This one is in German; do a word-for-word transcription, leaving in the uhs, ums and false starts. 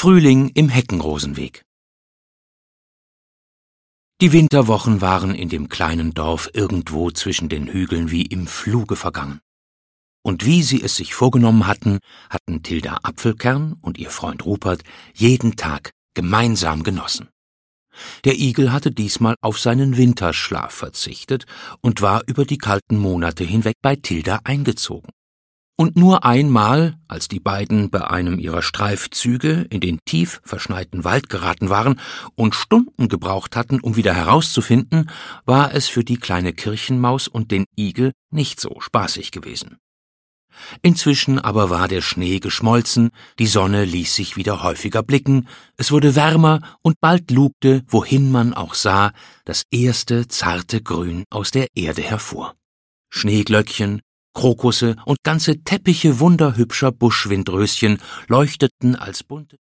Frühling im Heckenrosenweg. Die Winterwochen waren in dem kleinen Dorf irgendwo zwischen den Hügeln wie im Fluge vergangen. Und wie sie es sich vorgenommen hatten, hatten Tilda Apfelkern und ihr Freund Rupert jeden Tag gemeinsam genossen. Der Igel hatte diesmal auf seinen Winterschlaf verzichtet und war über die kalten Monate hinweg bei Tilda eingezogen. Und nur einmal, als die beiden bei einem ihrer Streifzüge in den tief verschneiten Wald geraten waren und Stunden gebraucht hatten, um wieder herauszufinden, war es für die kleine Kirchenmaus und den Igel nicht so spaßig gewesen. Inzwischen aber war der Schnee geschmolzen, die Sonne ließ sich wieder häufiger blicken, es wurde wärmer und bald lugte, wohin man auch sah, das erste zarte Grün aus der Erde hervor. Schneeglöckchen, Krokusse und ganze Teppiche wunderhübscher Buschwindröschen leuchteten als bunte